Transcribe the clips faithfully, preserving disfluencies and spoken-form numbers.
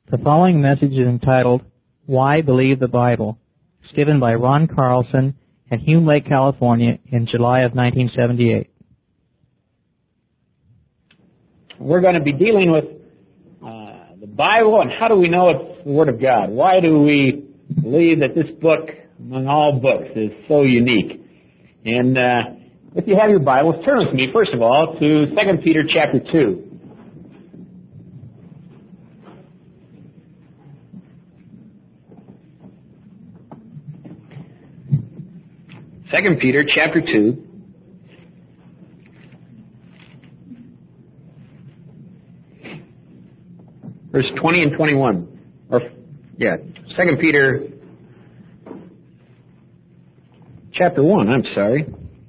The following message is entitled, Why Believe the Bible? It's given by Ron Carlson at Hume Lake, California in July of nineteen seventy-eight. We're going to be dealing with uh, the Bible and how do we know it's the Word of God? Why do we believe that this book, among all books, is so unique? And uh, if you have your Bibles, turn with me, first of all, to Second Peter chapter two. Second Peter chapter two. Verse twenty and twenty-one. Or, yeah, Second Peter chapter one, I'm sorry.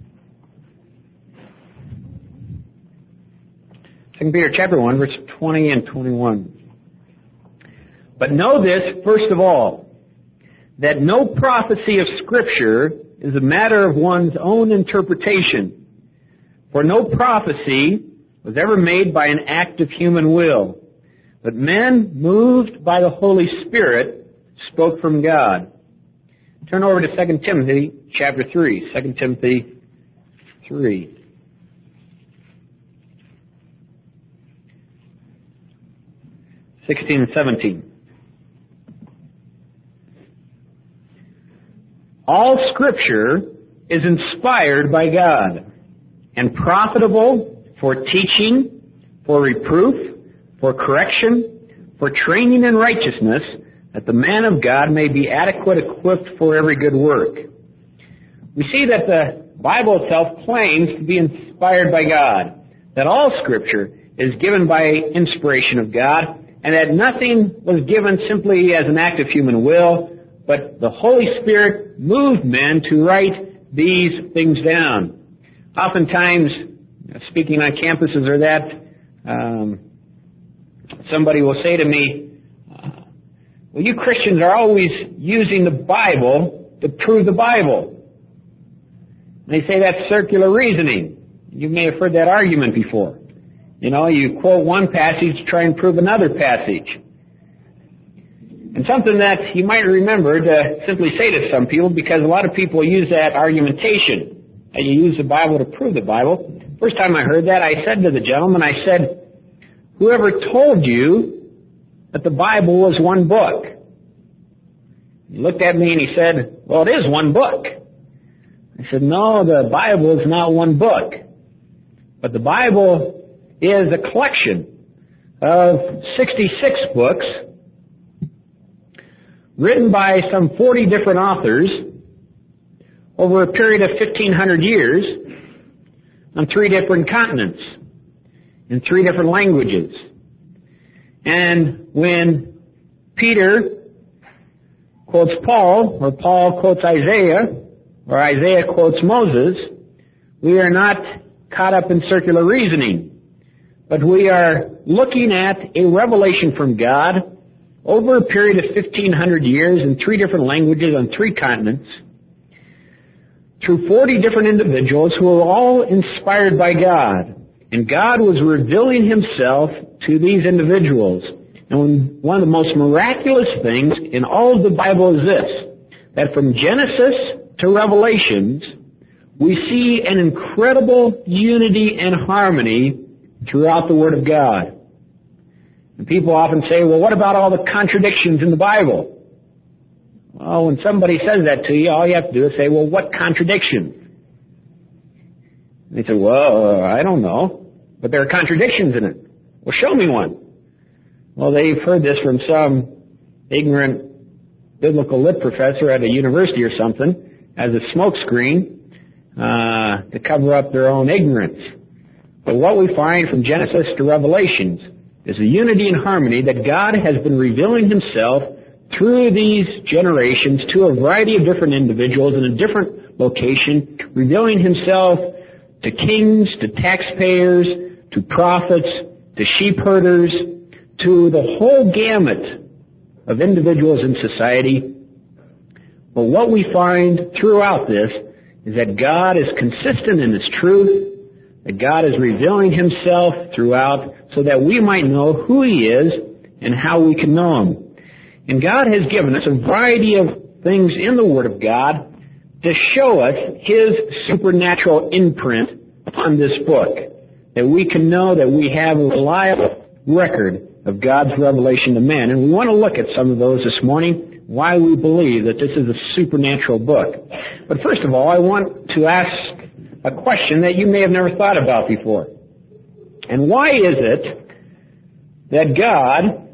Second Peter chapter one, verse twenty and twenty-one. But know this, first of all, that no prophecy of Scripture is a matter of one's own interpretation. For no prophecy was ever made by an act of human will, but men, moved by the Holy Spirit, spoke from God. Turn over to Second Timothy chapter three. Second Timothy three. sixteen and seventeen. All Scripture is inspired by God and profitable for teaching, for reproof, for correction, for training in righteousness, that the man of God may be adequate, equipped for every good work. We see that the Bible itself claims to be inspired by God, that all Scripture is given by inspiration of God, and that nothing was given simply as an act of human will, but the Holy Spirit moved men to write these things down. Oftentimes, speaking on campuses or that, um, somebody will say to me, uh, well, you Christians are always using the Bible to prove the Bible. And they say that's circular reasoning. You may have heard that argument before. You know, you quote one passage to try and prove another passage. And something that you might remember to simply say to some people, because a lot of people use that argumentation, and you use the Bible to prove the Bible. First time I heard that, I said to the gentleman, I said, whoever told you that the Bible was one book? He looked at me and he said, well, it is one book. I said, no, the Bible is not one book. But the Bible is a collection of sixty-six books written by some forty different authors over a period of fifteen hundred years on three different continents, in three different languages. And when Peter quotes Paul, or Paul quotes Isaiah, or Isaiah quotes Moses, we are not caught up in circular reasoning, but we are looking at a revelation from God over a period of fifteen hundred years in three different languages on three continents, through forty different individuals who were all inspired by God. And God was revealing Himself to these individuals. And one of the most miraculous things in all of the Bible is this, that from Genesis to Revelations, we see an incredible unity and harmony throughout the Word of God. And people often say, well, what about all the contradictions in the Bible? Well, when somebody says that to you, all you have to do is say, well, what contradictions? And they say, well, uh, I don't know, but there are contradictions in it. Well, show me one. Well, they've heard this from some ignorant biblical lit professor at a university or something as a smokescreen uh, to cover up their own ignorance. But what we find from Genesis to Revelations is the unity and harmony that God has been revealing Himself through these generations to a variety of different individuals in a different location, revealing Himself to kings, to taxpayers, to prophets, to sheep herders, to the whole gamut of individuals in society. But what we find throughout this is that God is consistent in His truth, that God is revealing Himself throughout so that we might know who He is and how we can know Him. And God has given us a variety of things in the Word of God to show us His supernatural imprint upon this book, that we can know that we have a reliable record of God's revelation to man. And we want to look at some of those this morning, why we believe that this is a supernatural book. But first of all, I want to ask a question that you may have never thought about before. And why is it that God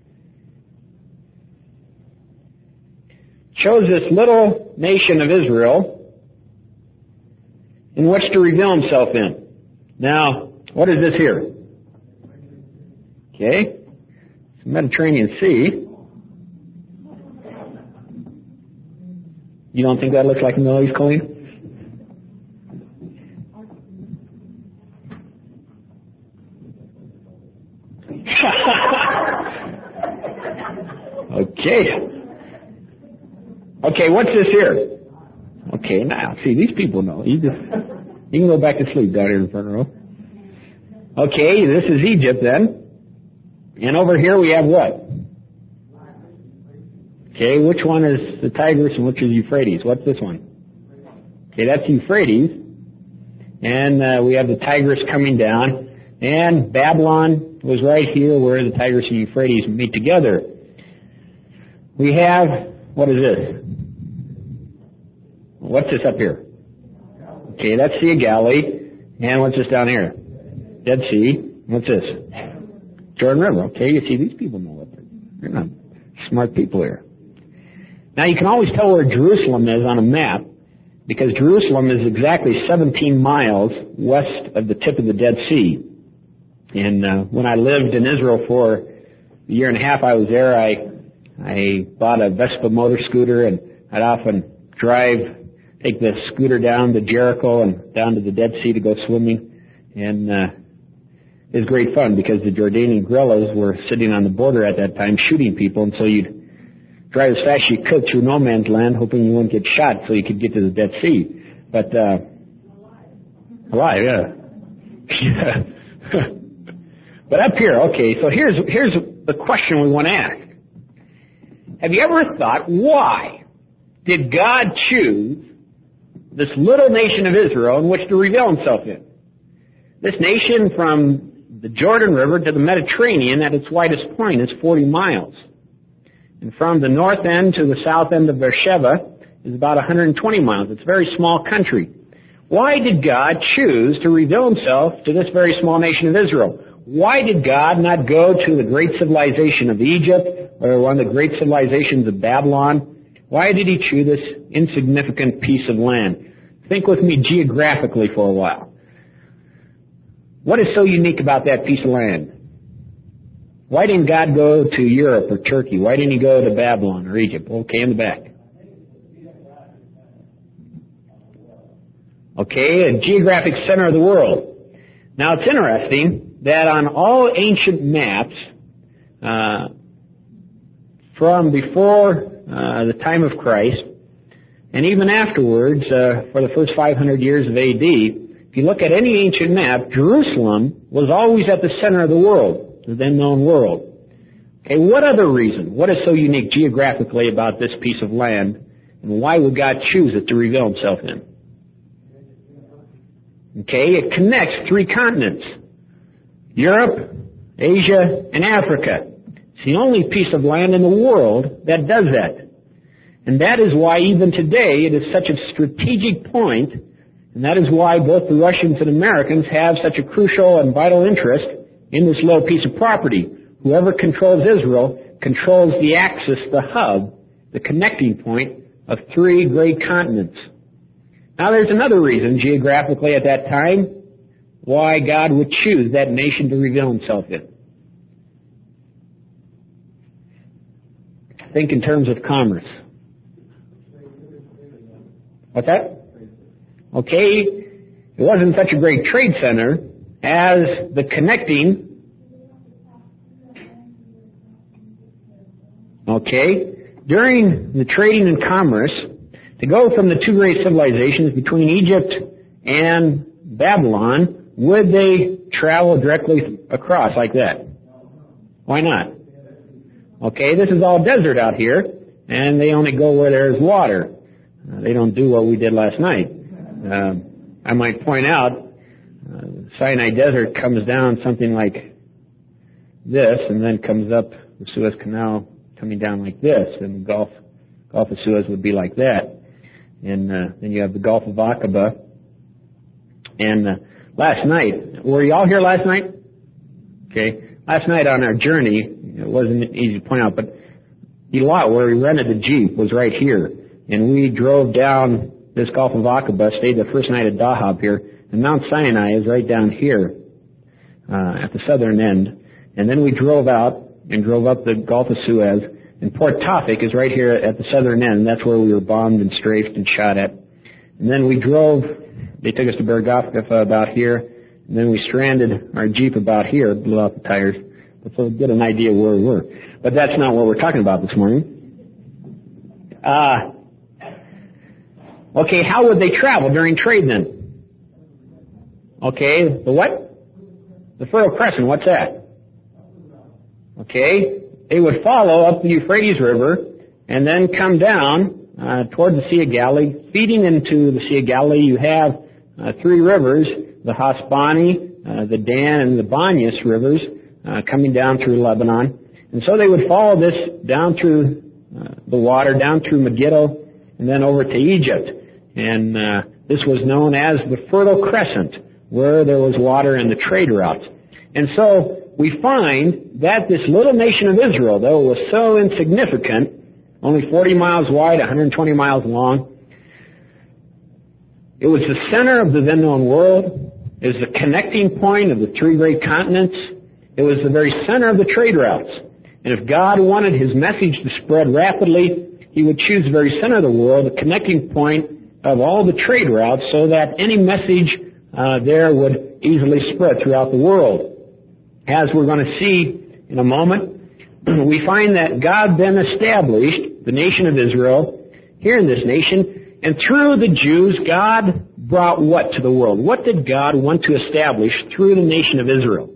chose this little nation of Israel in which to reveal Himself in? Now, what is this here? Okay. It's the Mediterranean Sea. You don't think that looks like the Middle East, Colleen? Okay. Okay, what's this here? Okay, now, see, these people know. You just, you can go back to sleep down here in the front row. Okay, this is Egypt then. And over here we have what? Okay, which one is the Tigris and which is Euphrates? What's this one? Okay, that's Euphrates. And uh, we have the Tigris coming down. And Babylon was right here where the Tigris and Euphrates meet together. We have, what is this? What's this up here? Okay, that's Sea of Galilee. And what's this down here? Dead Sea. What's this? Jordan River. Okay, you see, these people know what they're, they're not smart people here. Now, you can always tell where Jerusalem is on a map, because Jerusalem is exactly seventeen miles west of the tip of the Dead Sea. And uh, when I lived in Israel for a year and a half, I was there. I I bought a Vespa motor scooter, and I'd often drive, take the scooter down to Jericho and down to the Dead Sea to go swimming. And uh, it was great fun because the Jordanian guerrillas were sitting on the border at that time shooting people, and so you'd drive as fast as you could through no man's land, hoping you wouldn't get shot so you could get to the Dead Sea. But, uh, alive, yeah. Yeah. But up here, okay, so here's, here's the question we want to ask. Have you ever thought, why did God choose this little nation of Israel in which to reveal Himself in? This nation from the Jordan River to the Mediterranean at its widest point is forty miles. And from the north end to the south end of Beersheba is about one hundred twenty miles. It's a very small country. Why did God choose to reveal Himself to this very small nation of Israel? Why did God not go to the great civilization of Egypt or one of the great civilizations of Babylon? Why did He choose this insignificant piece of land? Think with me geographically for a while. What is so unique about that piece of land? Why didn't God go to Europe or Turkey? Why didn't He go to Babylon or Egypt? Okay, in the back. Okay, a geographic center of the world. Now, it's interesting that on all ancient maps, uh, from before uh, the time of Christ, and even afterwards, uh, for the first five hundred years of A D, if you look at any ancient map, Jerusalem was always at the center of the world, the then known world. Okay, what other reason? What is so unique geographically about this piece of land, and why would God choose it to reveal Himself in? Okay, it connects three continents. Europe, Asia, and Africa. It's the only piece of land in the world that does that. And that is why even today it is such a strategic point, and that is why both the Russians and Americans have such a crucial and vital interest in this little piece of property. Whoever controls Israel controls the axis, the hub, the connecting point of three great continents. Now there's another reason geographically at that time why God would choose that nation to reveal Himself in. Think in terms of commerce. What's that? Okay, it wasn't such a great trade center as the connecting. Okay, during the trading and commerce, to go from the two great civilizations between Egypt and Babylon, would they travel directly across like that? Why not? Okay, this is all desert out here, and they only go where there's water. Uh, they don't do what we did last night. Uh, I might point out, uh, Sinai Desert comes down something like this, and then comes up the Suez Canal coming down like this, and the Gulf, Gulf of Suez would be like that. And uh, then you have the Gulf of Aqaba. And uh, last night, were you all here last night? Okay. Last night on our journey, it wasn't easy to point out, but Eilat, where we rented the Jeep, was right here. And we drove down this Gulf of Aqaba, stayed the first night at Dahab here, and Mount Sinai is right down here uh, at the southern end. And then we drove out and drove up the Gulf of Suez, and Port Tafik is right here at the southern end. That's where we were bombed and strafed and shot at. And then we drove, they took us to Bergafka about here, and then we stranded our Jeep about here, blew out the tires, so get an idea where we were. But that's not what we're talking about this morning. Uh, okay, how would they travel during trade then? Okay, the what? The Fertile Crescent, what's that? Okay, they would follow up the Euphrates River and then come down uh, toward the Sea of Galilee. Feeding into the Sea of Galilee, you have uh, three rivers, the Hasbani, uh, the Dan, and the Banyas rivers uh, coming down through Lebanon. And so they would follow this down through uh, the water, down through Megiddo, and then over to Egypt. And uh, this was known as the Fertile Crescent, where there was water in the trade routes. And so we find that this little nation of Israel, though it was so insignificant, only forty miles wide, one hundred twenty miles long, it was the center of the then known world. It was the connecting point of the three great continents. It was the very center of the trade routes. And if God wanted His message to spread rapidly, He would choose the very center of the world, the connecting point of all the trade routes, so that any message uh, there would easily spread throughout the world. As we're going to see in a moment, we find that God then established the nation of Israel here in this nation, and through the Jews, God brought what to the world? What did God want to establish through the nation of Israel?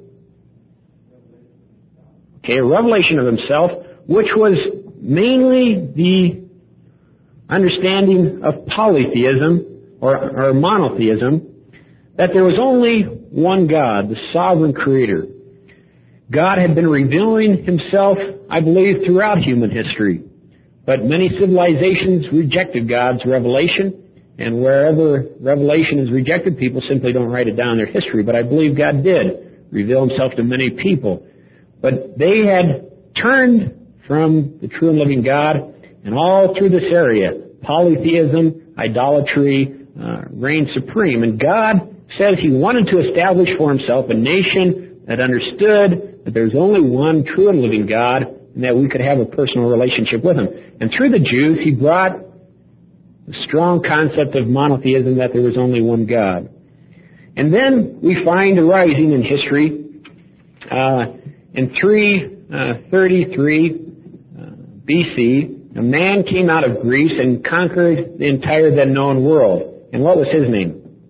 Okay, a revelation of Himself, which was mainly the understanding of polytheism or, or monotheism, that there was only one God, the sovereign Creator. God had been revealing Himself, I believe, throughout human history. But many civilizations rejected God's revelation, and wherever revelation is rejected, people simply don't write it down in their history. But I believe God did reveal Himself to many people. But they had turned from the true and living God, and all through this area, polytheism, idolatry, uh, reigned supreme. And God says He wanted to establish for Himself a nation that understood that there's only one true and living God, and that we could have a personal relationship with Him. And through the Jews, He brought the strong concept of monotheism, that there was only one God. And then we find arising in history, uh, in three thirty-three uh, B C, a man came out of Greece and conquered the entire then known world. And what was his name?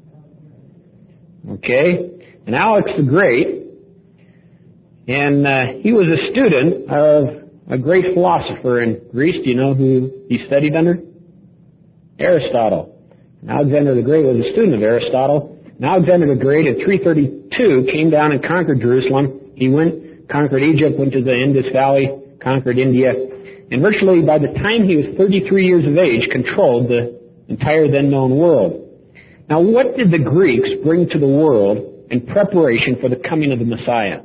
Okay? And Alex the Great. And uh, he was a student of a great philosopher in Greece. Do you know who he studied under? Aristotle. And Alexander the Great was a student of Aristotle. And Alexander the Great at three thirty-two came down and conquered Jerusalem. He went, conquered Egypt, went to the Indus Valley, conquered India. And virtually by the time he was thirty-three years of age, controlled the entire then known world. Now what did the Greeks bring to the world in preparation for the coming of the Messiah?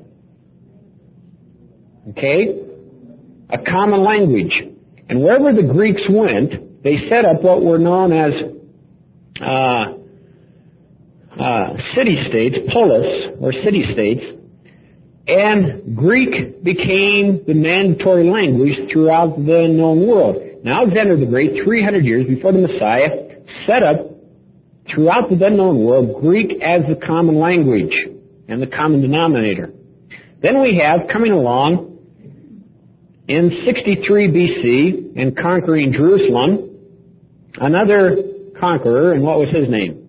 Okay? A common language. And wherever the Greeks went, they set up what were known as uh, uh, city-states, polis, or city-states, and Greek became the mandatory language throughout the known world. Now, Alexander the Great, three hundred years before the Messiah, set up throughout the then known world Greek as the common language and the common denominator. Then we have, coming along, in sixty-three B C, and conquering Jerusalem, another conqueror, and what was his name?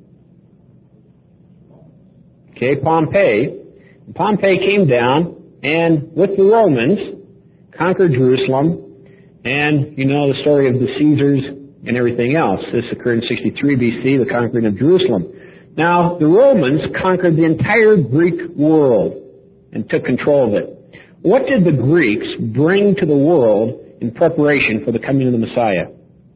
Okay, Pompey. Pompey came down, and with the Romans, conquered Jerusalem, and you know the story of the Caesars and everything else. This occurred in sixty-three B C, the conquering of Jerusalem. Now, the Romans conquered the entire Greek world and took control of it. What did the Greeks bring to the world in preparation for the coming of the Messiah?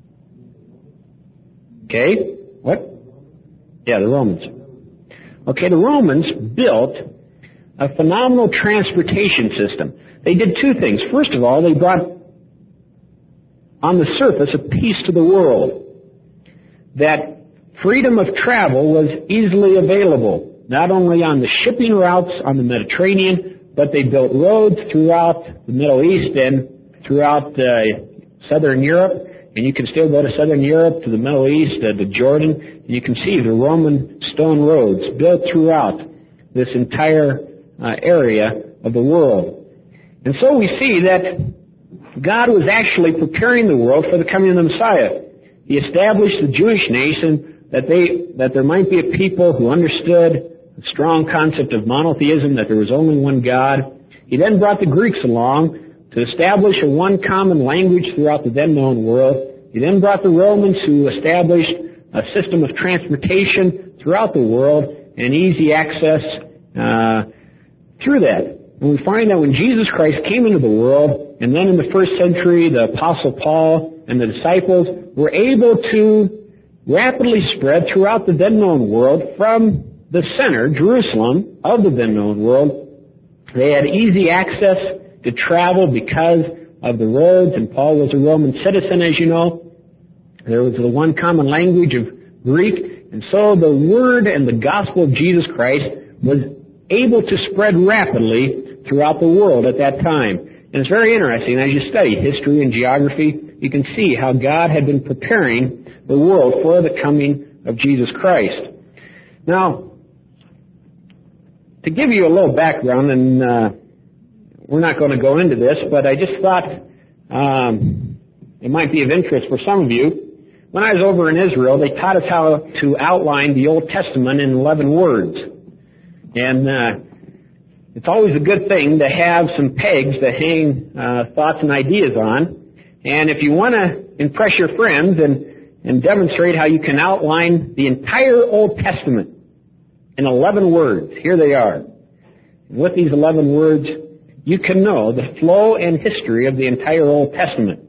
Okay, what? Yeah, the Romans. Okay, the Romans built a phenomenal transportation system. They did two things. First of all, they brought on the surface a peace to the world. That freedom of travel was easily available, not only on the shipping routes on the Mediterranean, but they built roads throughout the Middle East and throughout uh, southern Europe. And you can still go to southern Europe, to the Middle East, uh, to Jordan, and you can see the Roman stone roads built throughout this entire uh, area of the world. And so we see that God was actually preparing the world for the coming of the Messiah. He established the Jewish nation that they that there might be a people who understood the strong concept of monotheism, that there was only one God. He then brought the Greeks along to establish a one common language throughout the then known world. He then brought the Romans, who established a system of transportation throughout the world and easy access uh, through that. And we find that when Jesus Christ came into the world, and then in the first century, the Apostle Paul and the disciples were able to rapidly spread throughout the then known world from the center, Jerusalem, of the then known world. They had easy access to travel because of the roads, and Paul was a Roman citizen, as you know. There was the one common language of Greek, and so the word and the gospel of Jesus Christ was able to spread rapidly throughout the world at that time. And it's very interesting, as you study history and geography, you can see how God had been preparing the world for the coming of Jesus Christ. Now, to give you a little background, and uh, we're not going to go into this, but I just thought um, it might be of interest for some of you. When I was over in Israel, they taught us how to outline the Old Testament in eleven words. And uh, it's always a good thing to have some pegs to hang uh, thoughts and ideas on. And if you want to impress your friends and, and demonstrate how you can outline the entire Old Testament in eleven words, here they are. And with these eleven words, you can know the flow and history of the entire Old Testament.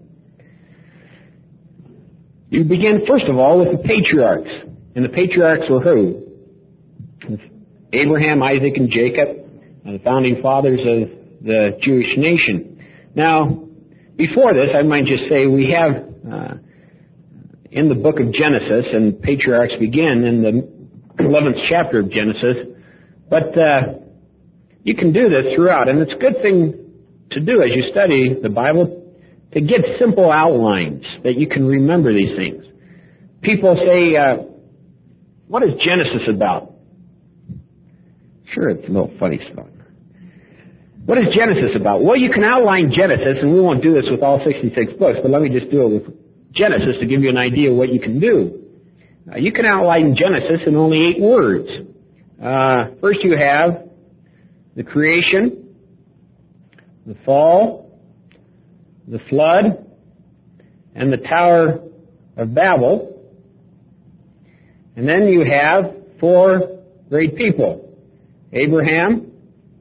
You begin, first of all, with the patriarchs. And the patriarchs were who? Abraham, Isaac, and Jacob, the founding fathers of the Jewish nation. Now, before this, I might just say we have uh, in the book of Genesis, and patriarchs begin in the eleventh chapter of Genesis, but uh, you can do this throughout, and it's a good thing to do as you study the Bible, to get simple outlines that you can remember these things. People say, uh, what is Genesis about? Sure, it's a little funny stuff. What is Genesis about? Well, you can outline Genesis, and we won't do this with all sixty-six books, but let me just do it with Genesis to give you an idea of what you can do. Uh, you can outline Genesis in only eight words. Uh, first you have the creation, the fall, the flood, and the Tower of Babel. And then you have four great people: Abraham,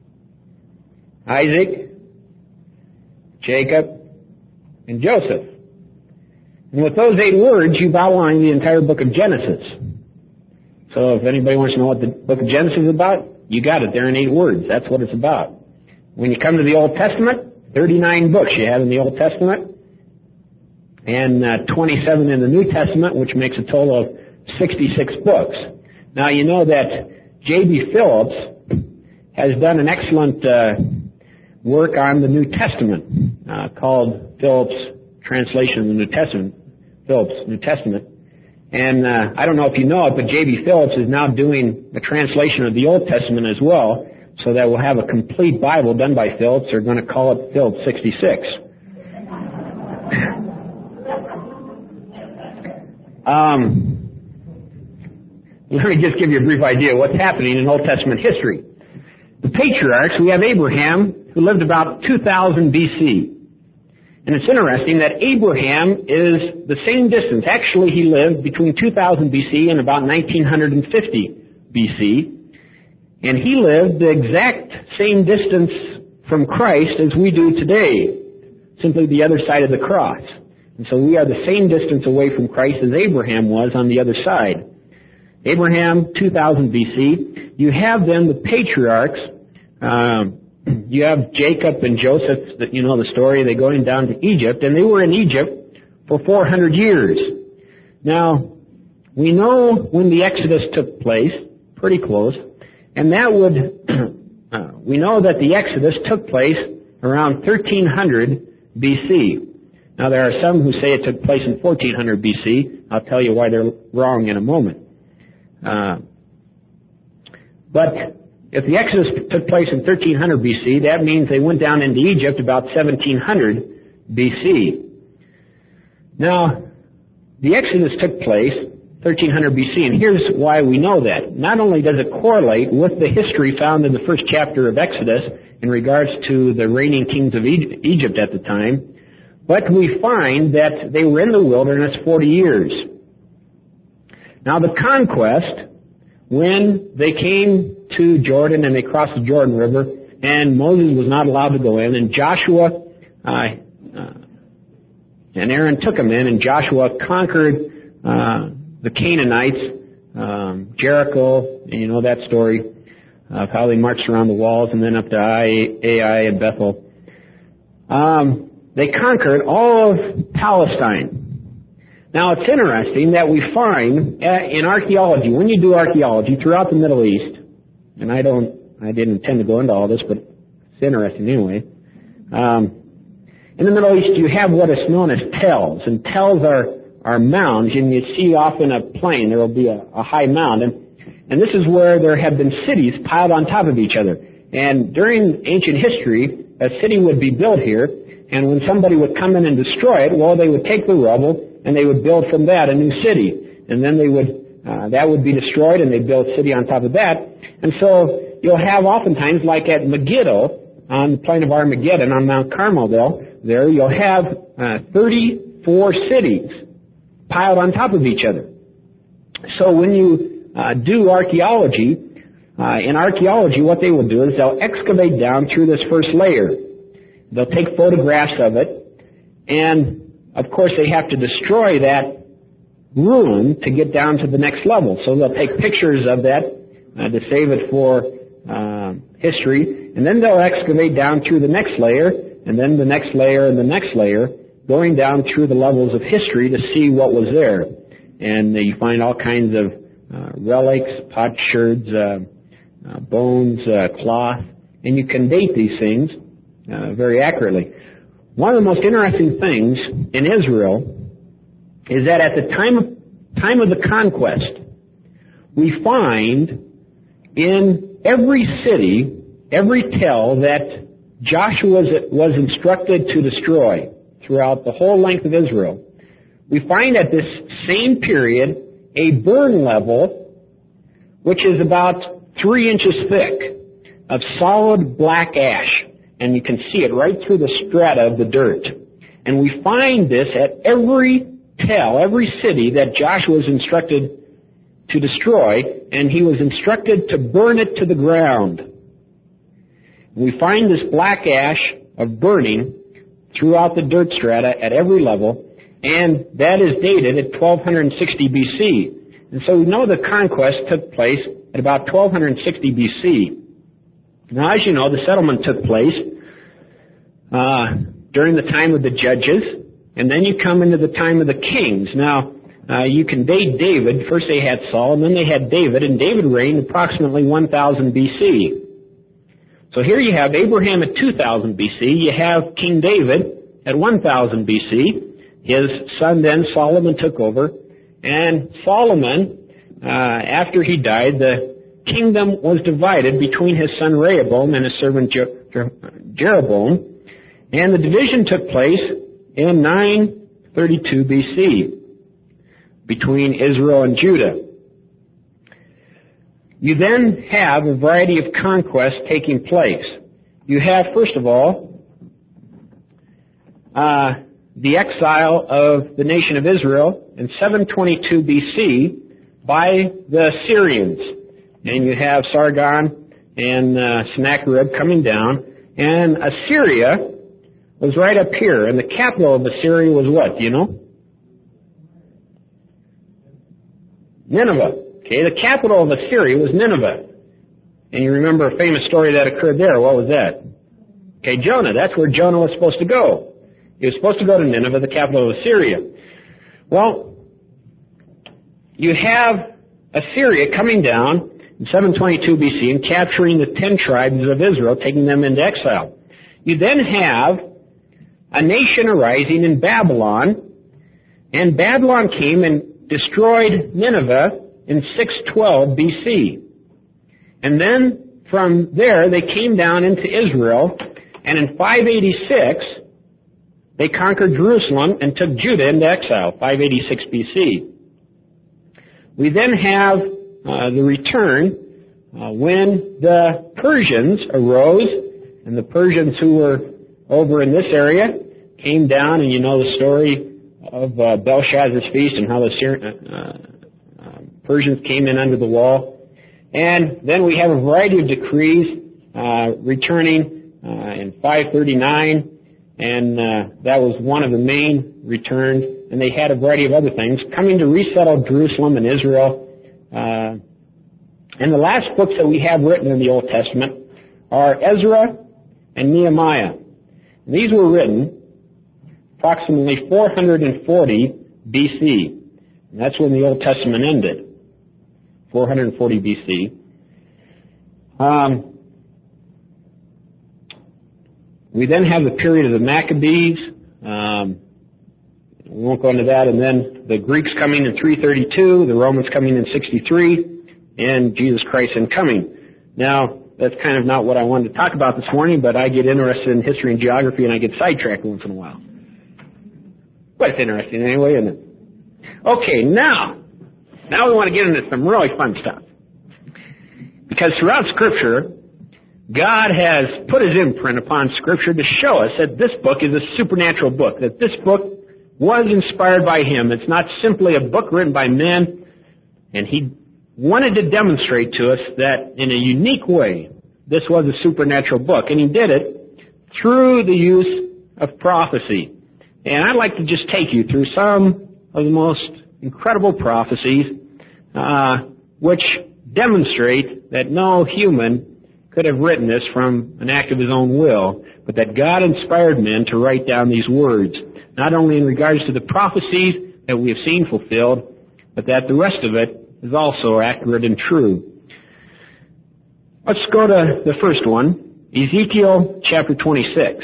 Isaac, Jacob, and Joseph. And with those eight words, you've outlined the entire book of Genesis. So if anybody wants to know what the book of Genesis is about, you got it there in eight words. That's what it's about. When you come to the Old Testament, thirty-nine books you have in the Old Testament, and uh, twenty-seven in the New Testament, which makes a total of sixty-six books. Now, you know that J B Phillips has done an excellent uh, work on the New Testament uh, called Phillips' Translation of the New Testament, Phillips' New Testament. And uh, I don't know if you know it, but J B Phillips is now doing a translation of the Old Testament as well, so that we'll have a complete Bible done by Phillips. They're going to call it Phillips sixty-six. um, let me just give you a brief idea of what's happening in Old Testament history. The patriarchs, we have Abraham, who lived about two thousand B C. And it's interesting that Abraham is the same distance. Actually, he lived between two thousand B C and about nineteen fifty B C. And he lived the exact same distance from Christ as we do today, simply the other side of the cross. And so we are the same distance away from Christ as Abraham was on the other side. Abraham, two thousand B C. You have then the patriarchs. Um, you have Jacob and Joseph, you know the story. They're going down to Egypt, and they were in Egypt for four hundred years. Now, we know when the Exodus took place, pretty close, and that would, uh, we know that the Exodus took place around thirteen hundred B C. Now, there are some who say it took place in fourteen hundred B C. I'll tell you why they're wrong in a moment. Uh, but if the Exodus took place in thirteen hundred B C, that means they went down into Egypt about seventeen hundred B C. Now, the Exodus took place thirteen hundred B C, and here's why we know that. Not only does it correlate with the history found in the first chapter of Exodus in regards to the reigning kings of Egypt at the time, but we find that they were in the wilderness forty years. Now, the conquest, when they came to Jordan and they crossed the Jordan River, and Moses was not allowed to go in, and Joshua uh, uh, and Aaron took them in, and Joshua conquered uh, the Canaanites, um, Jericho, and you know that story of how they marched around the walls and then up to Ai and Bethel. Um, they conquered all of Palestine. Now, it's interesting that we find uh, in archaeology, when you do archaeology throughout the Middle East, and I don't, I didn't intend to go into all this, but it's interesting anyway. Um, in the Middle East, you have what is known as tells, and tells are are mounds, and you see often a plain, there will be a, a high mound, and and this is where there have been cities piled on top of each other. And during ancient history, a city would be built here, and when somebody would come in and destroy it, well, they would take the rubble and they would build from that a new city. And then they would, uh, that would be destroyed and they'd build a city on top of that. And so you'll have oftentimes, like at Megiddo, on the plain of Armageddon, on Mount Carmel there, you'll have uh, thirty-four cities piled on top of each other. So when you uh, do archaeology, uh, in archaeology what they will do is they'll excavate down through this first layer. They'll take photographs of it, and of course, they have to destroy that ruin to get down to the next level. So they'll take pictures of that uh, to save it for uh, history, and then they'll excavate down through the next layer, and then the next layer, and the next layer, going down through the levels of history to see what was there. And uh, you find all kinds of uh, relics, potsherds, uh, uh, bones, uh, cloth, and you can date these things uh, very accurately. One of the most interesting things in Israel is that at the time of, time of the conquest, we find in every city, every tell that Joshua was instructed to destroy throughout the whole length of Israel, we find at this same period a burn level which is about three inches thick of solid black ash. And you can see it right through the strata of the dirt. And we find this at every tell, every city that Joshua was instructed to destroy, and he was instructed to burn it to the ground. And we find this black ash of burning throughout the dirt strata at every level, and that is dated at twelve sixty B C. And so we know the conquest took place at about twelve sixty B C. Now, as you know, the settlement took place uh, during the time of the judges, and then you come into the time of the kings. Now, uh, you can date David. First they had Saul, and then they had David, and David reigned approximately one thousand B C. So here you have Abraham at two thousand B C. You have King David at one thousand B C. His son then, Solomon, took over, and Solomon, uh, after he died, the kingdom was divided between his son Rehoboam and his servant Jeroboam, and the division took place in nine thirty-two B C between Israel and Judah. You then have a variety of conquests taking place. You have, first of all, uh, uh, the exile of the nation of Israel in seven twenty-two B C by the Syrians. And you have Sargon and uh, Sennacherib coming down, and Assyria was right up here, and the capital of Assyria was what, do you know? Nineveh. Okay, the capital of Assyria was Nineveh. And you remember a famous story that occurred there. What was that? Okay, Jonah. That's where Jonah was supposed to go. He was supposed to go to Nineveh, the capital of Assyria. Well, you have Assyria coming down in seven twenty-two B C and capturing the ten tribes of Israel, taking them into exile. You then have a nation arising in Babylon, and Babylon came and destroyed Nineveh in six twelve B C. And then from there they came down into Israel, and in five eighty-six they conquered Jerusalem and took Judah into exile, five eighty-six B C. We then have uh, the return uh, when the Persians arose, and the Persians who were over in this area came down, and you know the story of uh, Belshazzar's feast and how the Syrian, uh, uh, Persians came in under the wall. And then we have a variety of decrees uh, returning uh, in five thirty-nine, and uh, that was one of the main returns. And they had a variety of other things coming to resettle Jerusalem and Israel. Uh, and the last books that we have written in the Old Testament are Ezra and Nehemiah. And these were written approximately four hundred forty B C. And that's when the Old Testament ended. four hundred forty B C. Um, we then have the period of the Maccabees. Um, we won't go into that. And then the Greeks coming in three thirty-two, the Romans coming in sixty-three, and Jesus Christ in coming. Now, that's kind of not what I wanted to talk about this morning, but I get interested in history and geography, and I get sidetracked once in a while. But it's interesting anyway, isn't it? Okay, now, now we want to get into some really fun stuff. Because throughout Scripture, God has put His imprint upon Scripture to show us that this book is a supernatural book, that this book was inspired by Him. It's not simply a book written by men, and He wanted to demonstrate to us that in a unique way, this was a supernatural book. And He did it through the use of prophecy. And I'd like to just take you through some of the most incredible prophecies uh, which demonstrate that no human could have written this from an act of his own will, but that God inspired men to write down these words, not only in regards to the prophecies that we have seen fulfilled, but that the rest of it is also accurate and true. Let's go to the first one, Ezekiel chapter twenty-six.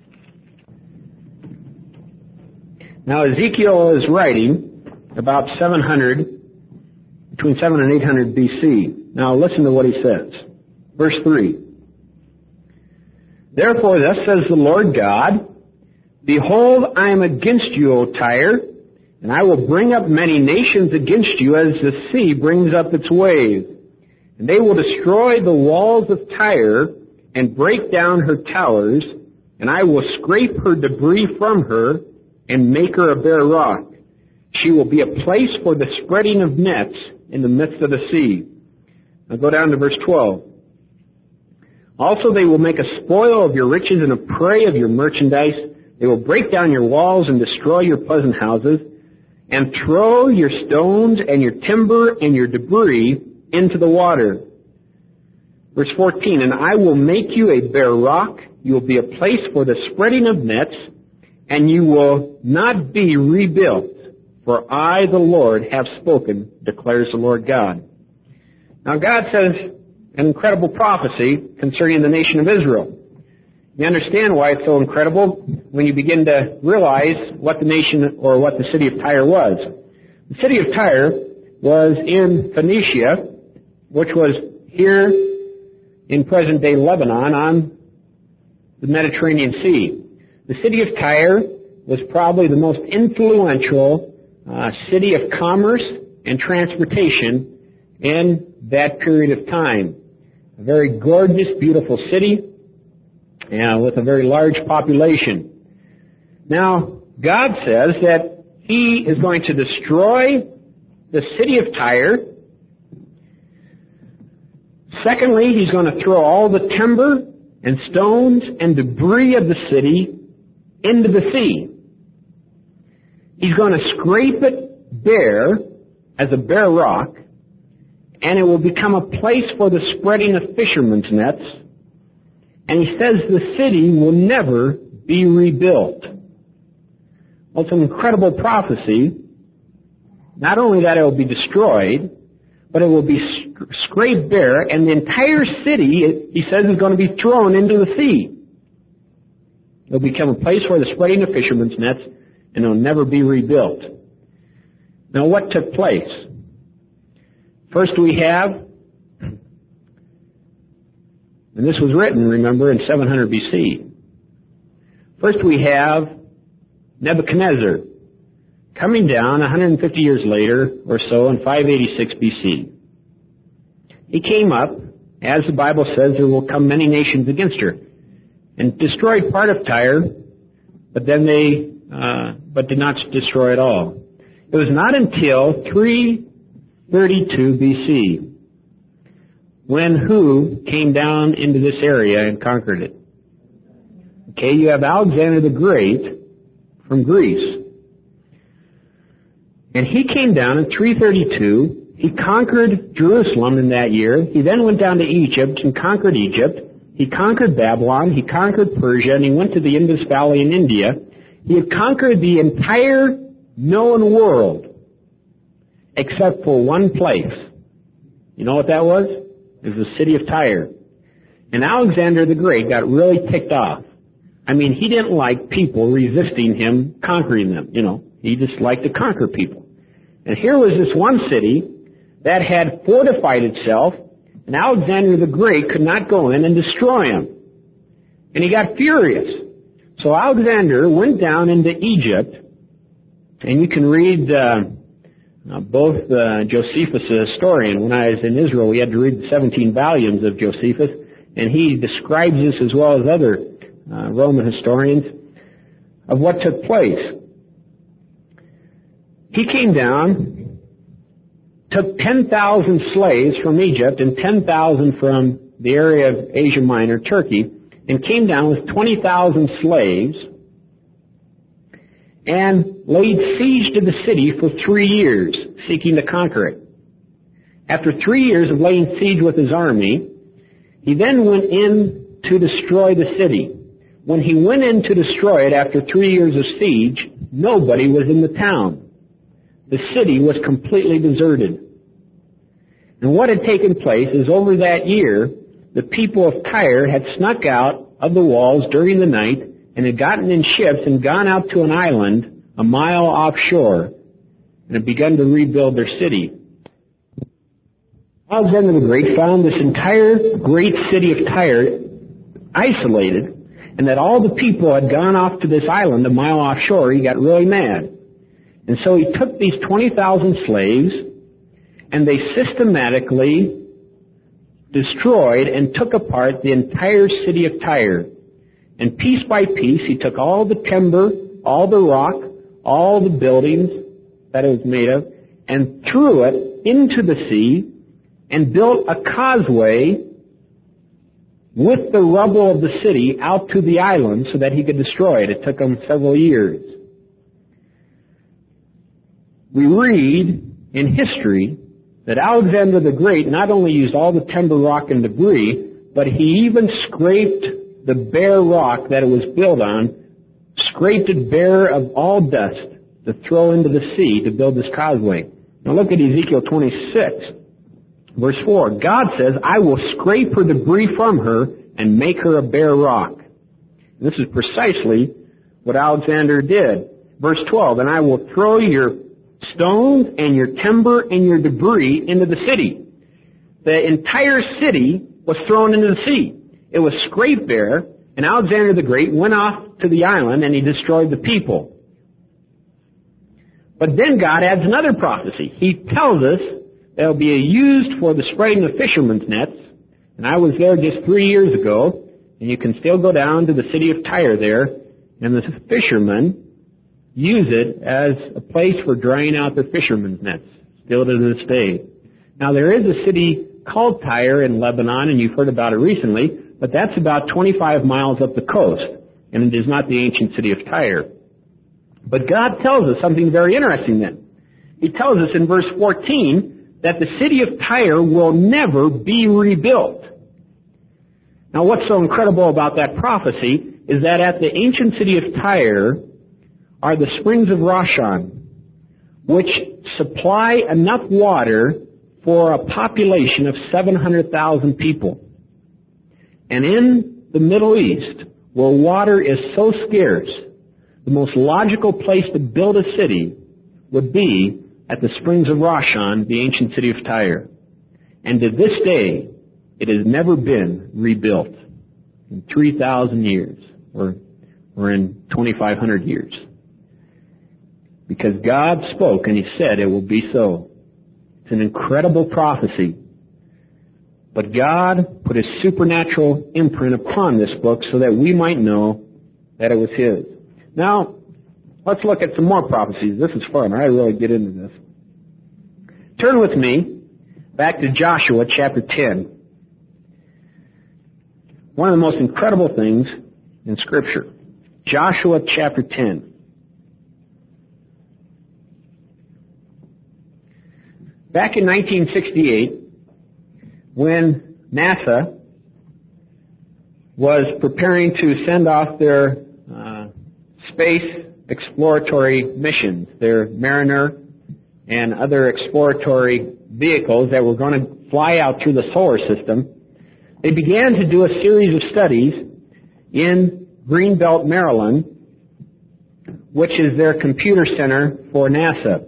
Now Ezekiel is writing about seven hundred, between seven and eight hundred B C. Now listen to what he says. Verse three. Therefore thus says the Lord God, Behold, I am against you, O Tyre, and I will bring up many nations against you as the sea brings up its waves. And they will destroy the walls of Tyre and break down her towers, and I will scrape her debris from her and make her a bare rock. She will be a place for the spreading of nets in the midst of the sea. Now go down to verse twelve. Also they will make a spoil of your riches and a prey of your merchandise. They will break down your walls and destroy your pleasant houses, and throw your stones and your timber and your debris into the water. Verse fourteen, And I will make you a bare rock. You will be a place for the spreading of nets, and you will not be rebuilt. For I, the Lord, have spoken, declares the Lord God. Now God says an incredible prophecy concerning the nation of Israel. You understand why it's so incredible when you begin to realize what the nation or what the city of Tyre was. The city of Tyre was in Phoenicia, which was here in present-day Lebanon on the Mediterranean Sea. The city of Tyre was probably the most influential uh, city of commerce and transportation in that period of time. A very gorgeous, beautiful city, and with a very large population. Now, God says that He is going to destroy the city of Tyre. Secondly, He's going to throw all the timber and stones and debris of the city into the sea. He's going to scrape it bare as a bare rock, and it will become a place for the spreading of fishermen's nets. And He says the city will never be rebuilt. Well, it's an incredible prophecy. Not only that it will be destroyed, but it will be sc- scraped bare, and the entire city, He says, is going to be thrown into the sea. It will become a place for the spreading of fishermen's nets, and it will never be rebuilt. Now, what took place? First we have, and this was written, remember, in seven hundred B C. First we have Nebuchadnezzar coming down one hundred fifty years later or so in five eighty-six B C. He came up, as the Bible says, there will come many nations against her, and destroyed part of Tyre, but then they, uh, but did not destroy it all. It was not until three thirty-two B C when who came down into this area and conquered it? Okay, you have Alexander the Great from Greece. And he came down in three thirty-two. He conquered Jerusalem in that year. He then went down to Egypt and conquered Egypt. He conquered Babylon. He conquered Persia, and he went to the Indus Valley in India. He had conquered the entire known world except for one place. You know what that was? It was the city of Tyre. And Alexander the Great got really ticked off. I mean, he didn't like people resisting him conquering them, you know. He just liked to conquer people. And here was this one city that had fortified itself, and Alexander the Great could not go in and destroy him. And he got furious. So Alexander went down into Egypt, and you can read uh, uh, both uh, Josephus, a historian. When I was in Israel, we had to read the seventeen volumes of Josephus, and he describes this as well as other uh, Roman historians of what took place. He came down, took ten thousand slaves from Egypt and ten thousand from the area of Asia Minor, Turkey, and came down with twenty thousand slaves and laid siege to the city for three years, seeking to conquer it. After three years of laying siege with his army, he then went in to destroy the city. When he went in to destroy it after three years of siege, nobody was in the town. The city was completely deserted. And what had taken place is over that year, the people of Tyre had snuck out of the walls during the night and had gotten in ships and gone out to an island a mile offshore and had begun to rebuild their city. Alexander the Great found this entire great city of Tyre isolated, and that all the people had gone off to this island a mile offshore. He got really mad. And so he took these twenty thousand slaves, and they systematically destroyed and took apart the entire city of Tyre. And piece by piece, he took all the timber, all the rock, all the buildings that it was made of, and threw it into the sea, and built a causeway with the rubble of the city out to the island so that he could destroy it. It took him several years. We read in history that Alexander the Great not only used all the timber, rock, and debris, but he even scraped the bare rock that it was built on, scraped it bare of all dust to throw into the sea to build this causeway. Now look at Ezekiel twenty-six, verse four. God says, I will scrape her debris from her and make her a bare rock. And this is precisely what Alexander did. Verse twelve, and I will throw your stones and your timber and your debris into the city. The entire city was thrown into the sea. It was scraped bare, and Alexander the Great went off to the island and he destroyed the people. But then God adds another prophecy. He tells us that it will be used for the spreading of fishermen's nets. And I was there just three years ago, and you can still go down to the city of Tyre there And the fishermen use it as a place for drying out their fishermen's nets, still to this day. Now, there is a city called Tyre in Lebanon, and you've heard about it recently, but that's about twenty-five miles up the coast, and it is not the ancient city of Tyre. But God tells us something very interesting then. He tells us in verse fourteen that the city of Tyre will never be rebuilt. Now, what's so incredible about that prophecy is that at the ancient city of Tyre are the springs of Rashon, which supply enough water for a population of seven hundred thousand people. And in the Middle East, where water is so scarce, the most logical place to build a city would be at the springs of Rashon, the ancient city of Tyre. And to this day, it has never been rebuilt in three thousand years, or, or in twenty-five hundred years. Because God spoke and He said it will be so. It's an incredible prophecy. But God put His supernatural imprint upon this book so that we might know that it was His. Now, let's look at some more prophecies. This is fun. I really get into this. Turn with me back to Joshua chapter ten. One of the most incredible things in Scripture. Joshua chapter ten. Back in nineteen sixty-eight, when NASA was preparing to send off their uh, space exploratory missions, their Mariner and other exploratory vehicles that were going to fly out through the solar system, they began to do a series of studies in Greenbelt, Maryland, which is their computer center for NASA.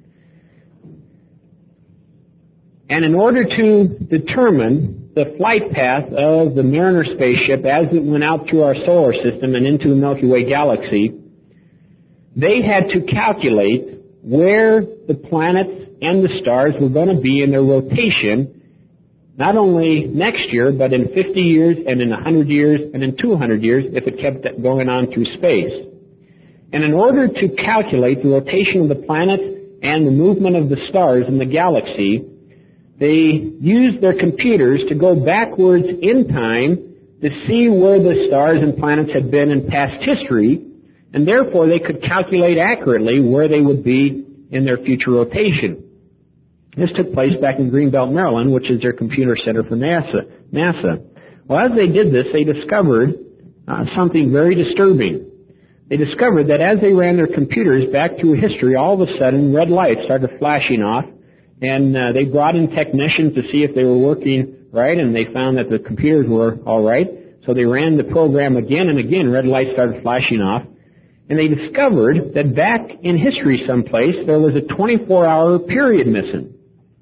And in order to determine the flight path of the Mariner spaceship as it went out through our solar system and into the Milky Way galaxy, they had to calculate where the planets and the stars were going to be in their rotation, not only next year, but in fifty years and in one hundred years and in two hundred years if it kept going on through space. And in order to calculate the rotation of the planets and the movement of the stars in the galaxy, they used their computers to go backwards in time to see where the stars and planets had been in past history, and therefore they could calculate accurately where they would be in their future rotation. This took place back in Greenbelt, Maryland, which is their computer center for NASA. NASA. Well, as they did this, they discovered uh, something very disturbing. They discovered that as they ran their computers back through history, all of a sudden red lights started flashing off, and uh, they brought in technicians to see if they were working right, and they found that the computers were all right. So they ran the program again and again. Red lights started flashing off. And they discovered that back in history someplace, there was a twenty-four hour period missing.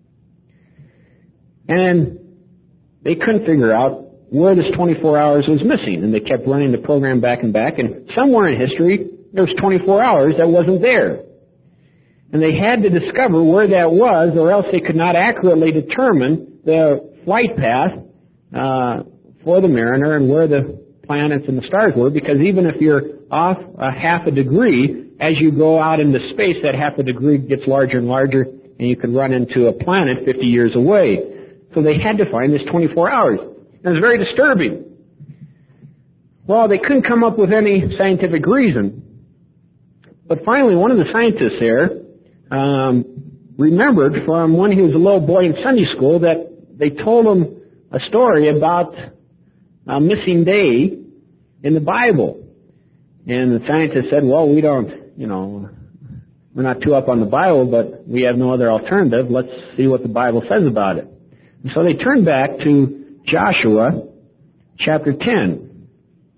And they couldn't figure out where this twenty-four hours was missing. And they kept running the program back and back. And somewhere in history, there was twenty-four hours that wasn't there. And they had to discover where that was, or else they could not accurately determine the flight path uh, for the Mariner and where the planets and the stars were, because even if you're off a half a degree, as you go out into space, that half a degree gets larger and larger, and you could run into a planet fifty years away. So they had to find this twenty-four hours. It was very disturbing. Well, they couldn't come up with any scientific reason. But finally, one of the scientists there um, remembered from when he was a little boy in Sunday school that they told him a story about a missing day in the Bible. And the scientist said, well, we don't, you know, we're not too up on the Bible, but we have no other alternative. Let's see what the Bible says about it. And so they turned back to Joshua chapter ten,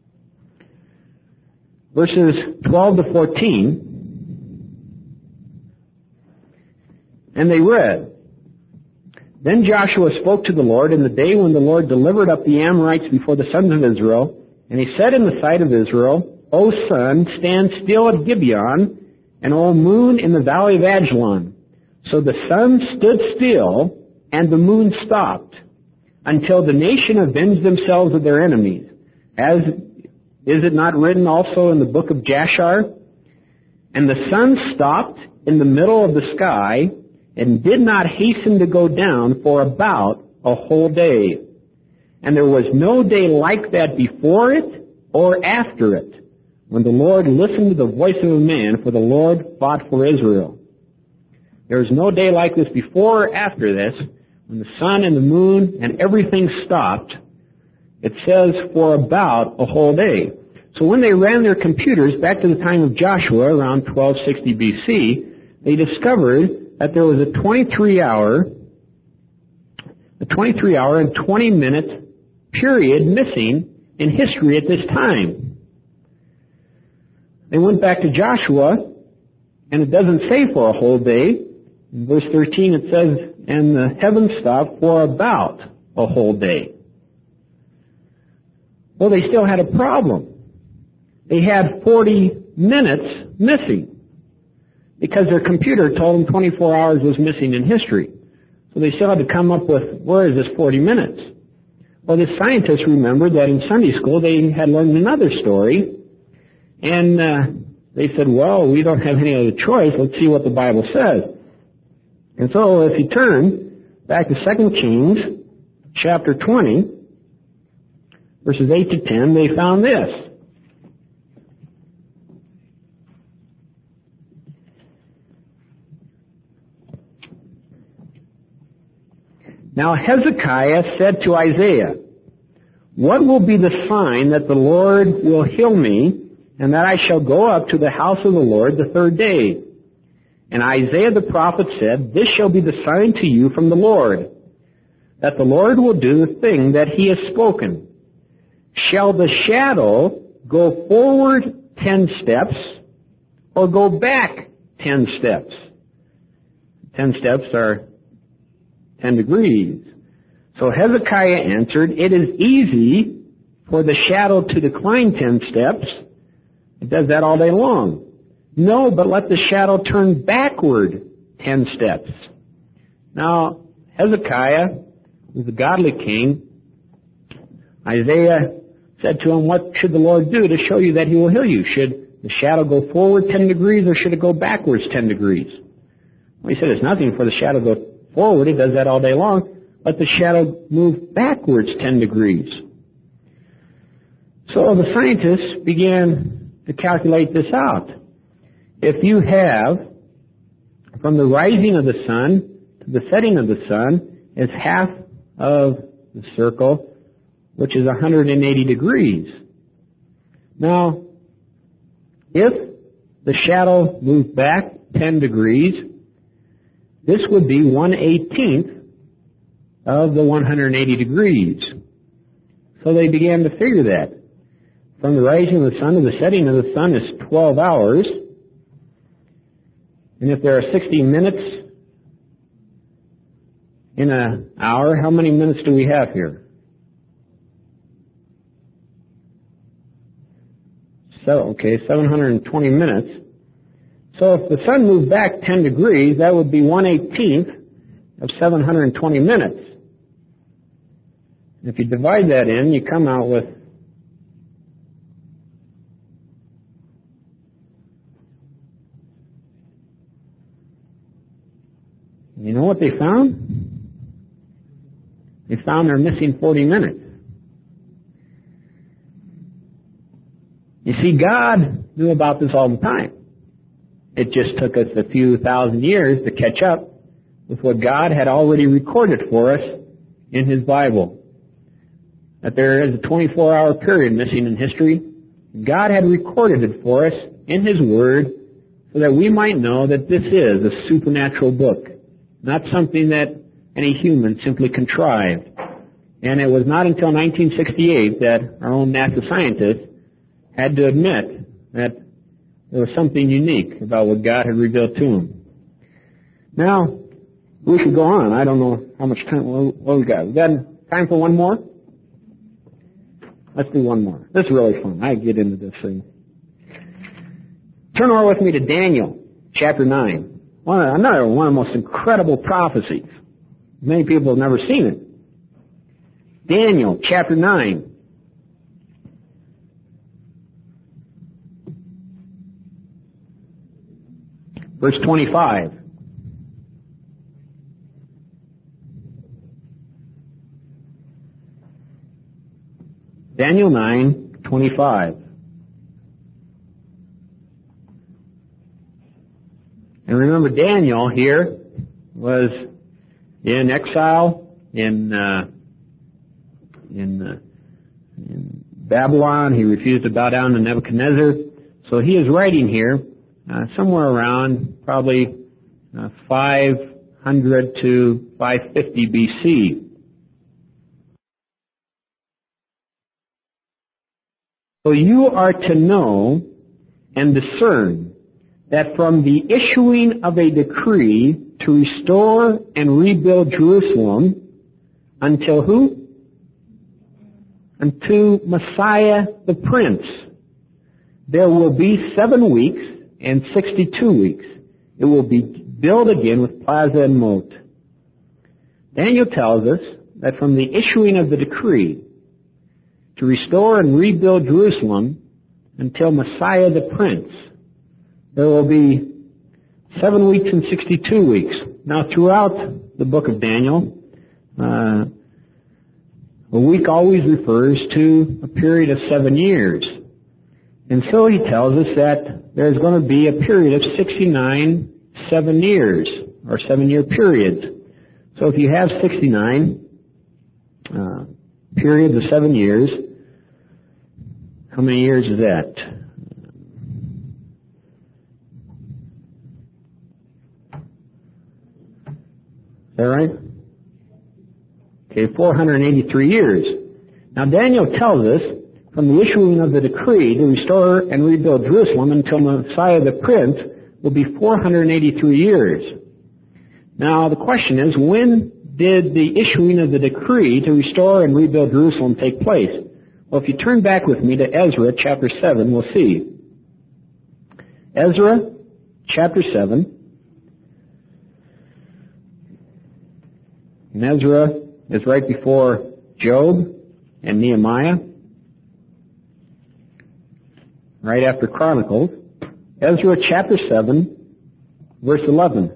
verses twelve to fourteen. And they read, Then Joshua spoke to the Lord in the day when the Lord delivered up the Amorites before the sons of Israel. And he said in the sight of Israel, O sun, stand still at Gibeon, and O moon in the valley of Ajalon. So the sun stood still, and the moon stopped, until the nation avenged themselves of their enemies, as Is it not written also in the book of Jashar? And the sun stopped in the middle of the sky and did not hasten to go down for about a whole day. And there was no day like that before it or after it, when the Lord listened to the voice of a man, for the Lord fought for Israel. There is no day like this before or after this, when the sun and the moon and everything stopped. It says for about a whole day. So when they ran their computers back to the time of Joshua, around twelve sixty B C, they discovered that there was a twenty-three hour, a twenty-three hour and twenty minute period missing in history at this time. They went back to Joshua, and it doesn't say for a whole day. In verse thirteen it says, and the heavens stopped for about a whole day. Well, they still had a problem. They had forty minutes missing, because their computer told them twenty-four hours was missing in history. So they still had to come up with, where is this forty minutes? Well, the scientists remembered that in Sunday school they had learned another story, and uh, they said, well, we don't have any other choice. Let's see what the Bible says. And so if you turn back to Second Kings chapter twenty, verses eight to ten, they found this. Now Hezekiah said to Isaiah, what will be the sign that the Lord will heal me, and that I shall go up to the house of the Lord the third day? And Isaiah the prophet said, this shall be the sign to you from the Lord, that the Lord will do the thing that he has spoken. Shall the shadow go forward ten steps, or go back ten steps? Ten steps are ten degrees. So Hezekiah answered, it is easy for the shadow to decline ten steps. It does that all day long. No, but let the shadow turn backward ten steps. Now, Hezekiah was a godly king. Isaiah said to him, what should the Lord do to show you that he will heal you? Should the shadow go forward ten degrees, or should it go backwards ten degrees? Well, he said, it's nothing for the shadow to go forward. It does that all day long. Let the shadow move backwards ten degrees. So the scientists began to calculate this out. If you have, from the rising of the sun to the setting of the sun, is half of the circle, which is one hundred eighty degrees. Now, if the shadow moved back ten degrees, this would be one eighteenth of the one hundred eighty degrees. So they began to figure that. From the rising of the sun to the setting of the sun is twelve hours. And if there are sixty minutes in an hour, how many minutes do we have here? So, okay, seven hundred twenty minutes. So if the sun moved back ten degrees, that would be one eighteenth of seven hundred twenty minutes. If you divide that in, you come out with you know what they found? They found they're missing forty minutes. You see, God knew about this all the time. It just took us a few thousand years to catch up with what God had already recorded for us in His Bible. That there is a twenty-four hour period missing in history. God had recorded it for us in His Word so that we might know that this is a supernatural book, not something that any human simply contrived. And it was not until nineteen sixty-eight that our own NASA scientists had to admit that there was something unique about what God had revealed to them. Now, we could go on. I don't know how much time what we got. We got time for one more? Let's do one more. This is really fun. I get into this thing. Turn over with me to Daniel, chapter nine. One, another one of the most incredible prophecies. Many people have never seen it. Daniel, chapter nine. verse twenty-five. Daniel nine, twenty-five. And remember, Daniel here was in exile in uh, in, uh, in Babylon. He refused to bow down to Nebuchadnezzar. So he is writing here uh, somewhere around probably uh, five hundred to five fifty B C. So you are to know and discern that from the issuing of a decree to restore and rebuild Jerusalem until who? Unto Messiah the Prince, there will be seven weeks and sixty-two weeks. It will be built again with plaza and moat. Daniel tells us that from the issuing of the decree to restore and rebuild Jerusalem until Messiah the Prince, there will be seven weeks and sixty-two weeks. Now, throughout the book of Daniel, uh, a week always refers to a period of seven years. And so he tells us that there's going to be a period of sixty-nine seven years, or seven-year periods. So if you have sixty-nine uh, periods of seven years, how many years is that? Is that right? Okay, four hundred eighty-three years. Now Daniel tells us from the issuing of the decree to restore and rebuild Jerusalem until Messiah the Prince will be four hundred eighty-three years. Now the question is, when did the issuing of the decree to restore and rebuild Jerusalem take place? Well, if you turn back with me to Ezra chapter seven, we'll see. Ezra chapter seven. And Ezra is right before Job and Nehemiah, right after Chronicles. Ezra chapter seven, verse eleven.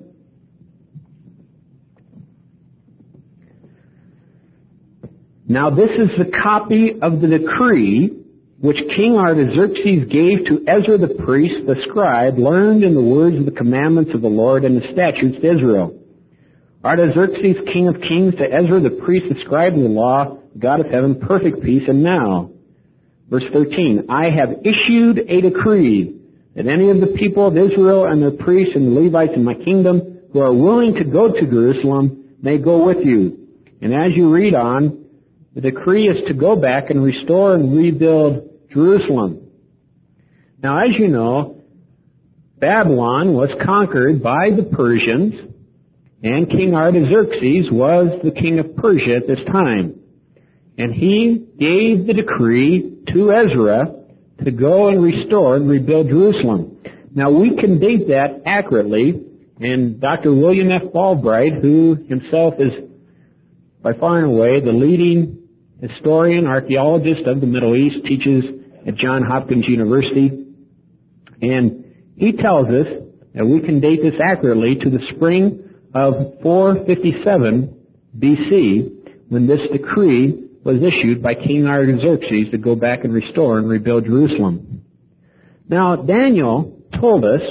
Now this is the copy of the decree which King Artaxerxes gave to Ezra the priest, the scribe, learned in the words of the commandments of the Lord and the statutes to Israel. Artaxerxes, king of kings, to Ezra the priest, the scribe of the law, God of heaven, perfect peace. And now, verse thirteen, I have issued a decree that any of the people of Israel and their priests and the Levites in my kingdom who are willing to go to Jerusalem may go with you. And as you read on, the decree is to go back and restore and rebuild Jerusalem. Now, as you know, Babylon was conquered by the Persians, and King Artaxerxes was the king of Persia at this time. And he gave the decree to Ezra to go and restore and rebuild Jerusalem. Now, we can date that accurately, and Doctor William F. Albright, who himself is by far and away the leading historian, archaeologist of the Middle East, teaches at Johns Hopkins University, and he tells us that we can date this accurately to the spring of four fifty-seven B C, when this decree was issued by King Artaxerxes to go back and restore and rebuild Jerusalem. Now, Daniel told us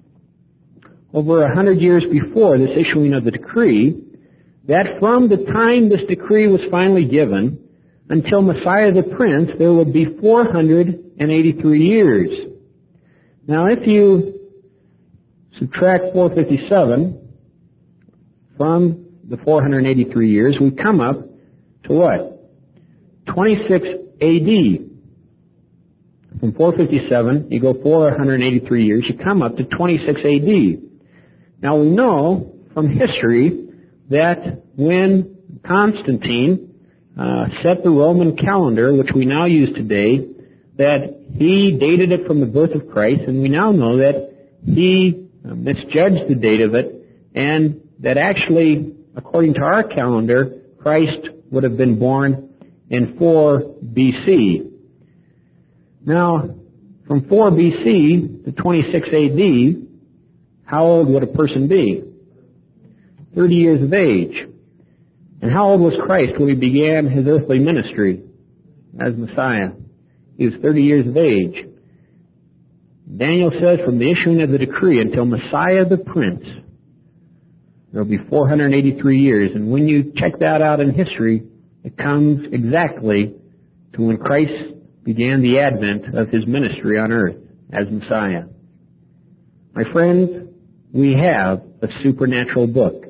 over a hundred years before this issuing of the decree that from the time this decree was finally given until Messiah the Prince, there would be four hundred eighty-three years. Now, if you subtract four fifty-seven from the four hundred eighty-three years, we come up to what? twenty-six A D. From four fifty-seven, you go four hundred eighty-three years, you come up to twenty-six A D. Now, we know from history that when Constantine uh, set the Roman calendar, which we now use today, that he dated it from the birth of Christ, and we now know that he uh, misjudged the date of it, and that actually, according to our calendar, Christ would have been born in four B C. Now, from four B C to twenty-six A D, how old would a person be? thirty years of age. And how old was Christ when he began his earthly ministry as Messiah? He was thirty years of age. Daniel says from the issuing of the decree until Messiah the Prince, there will be four hundred eighty-three years. And when you check that out in history, it comes exactly to when Christ began the advent of his ministry on earth as Messiah. My friends, we have a supernatural book.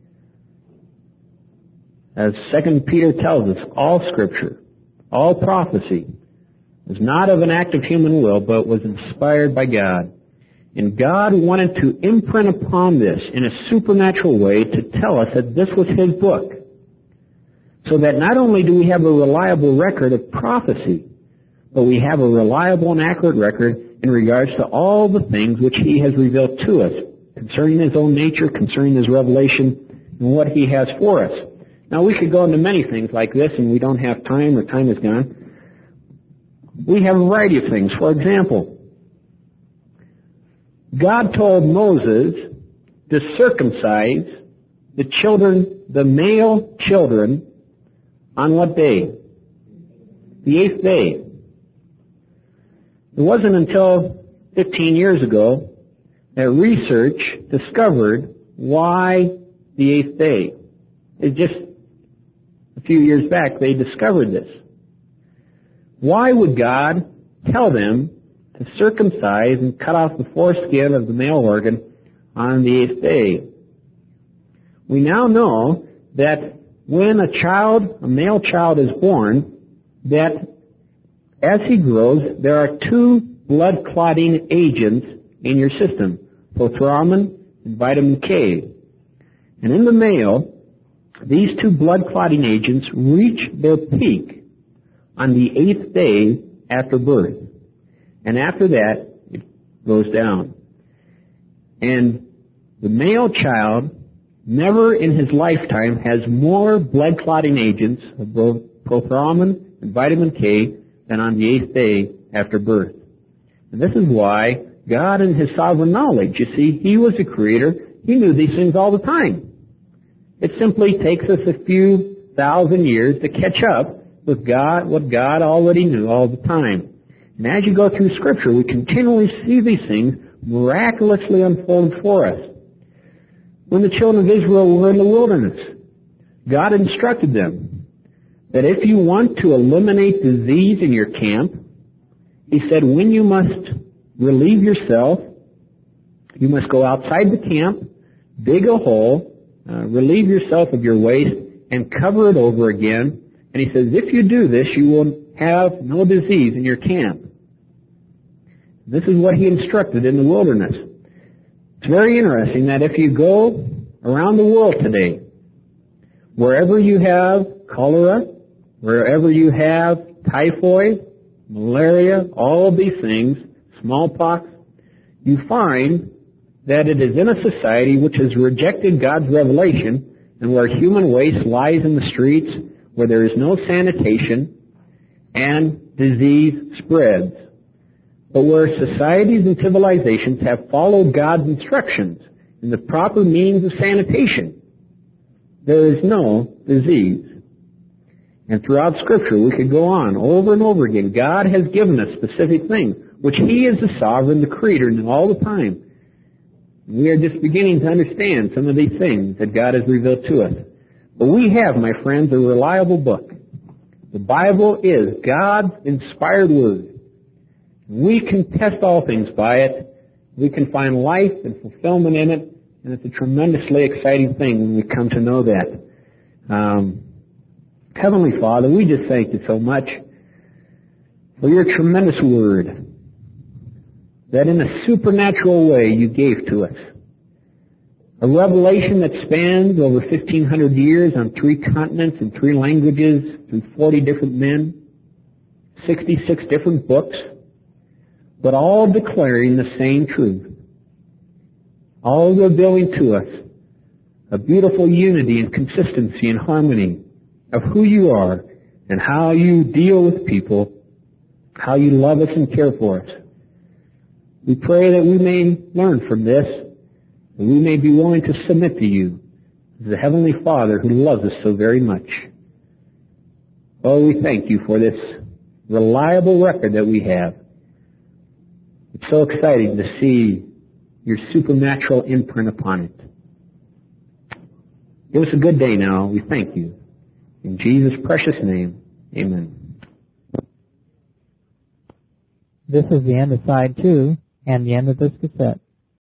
As Second Peter tells us, all Scripture, all prophecy, was not of an act of human will, but was inspired by God. And God wanted to imprint upon this in a supernatural way to tell us that this was His book. So that not only do we have a reliable record of prophecy, but we have a reliable and accurate record in regards to all the things which He has revealed to us concerning His own nature, concerning His revelation, and what He has for us. Now, we could go into many things like this, and we don't have time, or time is gone. We have a variety of things. For example, God told Moses to circumcise the children, the male children, on what day? The eighth day. It wasn't until fifteen years ago that research discovered why the eighth day. It's just a few years back they discovered this. Why would God tell them to circumcise and cut off the foreskin of the male organ on the eighth day? We now know that when a child, a male child is born, that as he grows, there are two blood-clotting agents in your system, prothrombin and vitamin K. And in the male, these two blood-clotting agents reach their peak on the eighth day after birth. And after that, it goes down. And the male child never in his lifetime has more blood-clotting agents of both prothrombin and vitamin K than on the eighth day after birth. And this is why God in His sovereign knowledge, you see, He was the Creator. He knew these things all the time. It simply takes us a few thousand years to catch up with God, what God already knew all the time. And as you go through Scripture, we continually see these things miraculously unfold for us. When the children of Israel were in the wilderness, God instructed them that if you want to eliminate disease in your camp, He said, when you must relieve yourself, you must go outside the camp, dig a hole, uh, relieve yourself of your waste, and cover it over again. And He says, if you do this, you will have no disease in your camp. This is what He instructed in the wilderness. It's very interesting that if you go around the world today, wherever you have cholera, wherever you have typhoid, malaria, all of these things, smallpox, you find that it is in a society which has rejected God's revelation and where human waste lies in the streets, where there is no sanitation, and disease spreads. But where societies and civilizations have followed God's instructions in the proper means of sanitation, there is no disease. And throughout Scripture, we could go on over and over again. God has given us specific things, which He is the sovereign, the Creator, and all the time. We are just beginning to understand some of these things that God has revealed to us. But we have, my friends, a reliable book. The Bible is God's inspired Word. We can test all things by it. We can find life and fulfillment in it, and it's a tremendously exciting thing when we come to know that. Um, Heavenly Father, we just thank You so much for Your tremendous Word that in a supernatural way You gave to us. A revelation that spans over fifteen hundred years on three continents and three languages through forty different men, sixty-six different books, but all declaring the same truth. All revealing to us a beautiful unity and consistency and harmony of who You are and how You deal with people, how You love us and care for us. We pray that we may learn from this that we may be willing to submit to you as the Heavenly Father who loves us so very much. Oh, we thank you for this reliable record that we have. It's so exciting to see your supernatural imprint upon it. Give us a good day now. We thank you. In Jesus' precious name, amen. This is the end of side two and the end of this cassette.